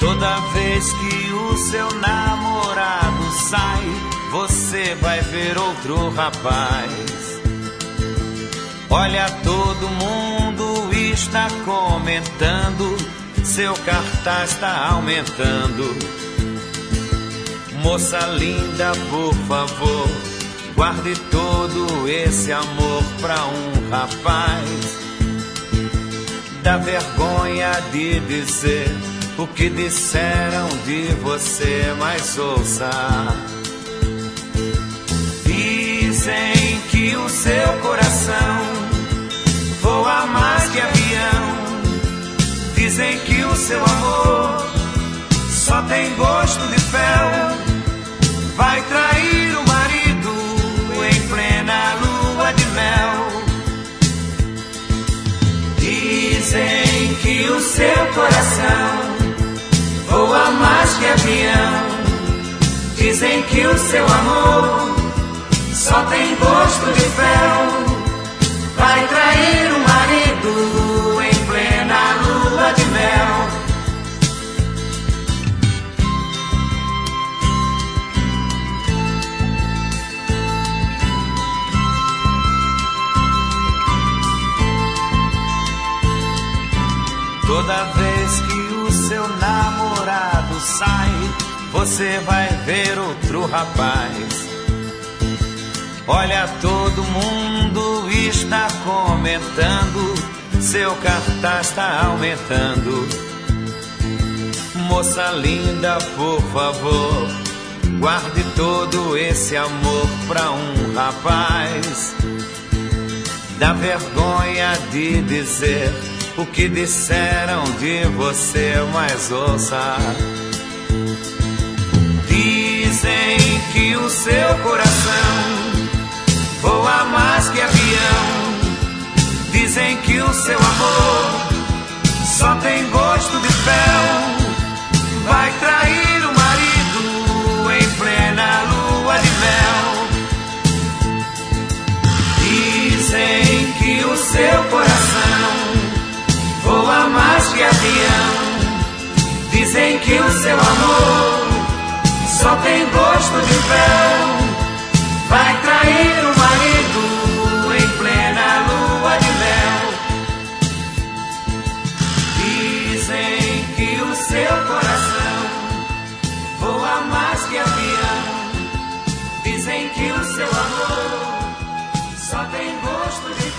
Toda vez que o seu namorado sai, você vai ver outro rapaz. Olha, todo mundo está comentando, seu cartaz está aumentando. Moça linda, por favor, guarde todo esse amor pra um rapaz. Dá vergonha de dizer o que disseram de você, mas ouça. Dizem que o seu coração voa mais que avião. Dizem que o seu amor só tem gosto de fel. Vai trair o marido em plena lua de mel. Dizem que o seu coração voa mais que avião. Dizem que o seu amor só tem gosto de fel. Vai trair o marido em plena lua de mel. Toda vez que o seu namorado sai, você vai ver outro rapaz. Olha, todo mundo está comentando, seu cartaz está aumentando. Moça linda, por favor, guarde todo esse amor pra um rapaz. Dá vergonha de dizer o que disseram de você, mas ouça. Dizem que o seu coração voa mais que avião. Dizem que o seu amor só tem gosto de fel. Vai trair o marido em plena lua de mel. Dizem que o seu coração voa mais que avião. Dizem que o seu amor só tem gosto de fel. Vai trair o marido em plena lua de mel. Dizem que o seu coração voa mais que avião. Dizem que o seu amor só tem gosto de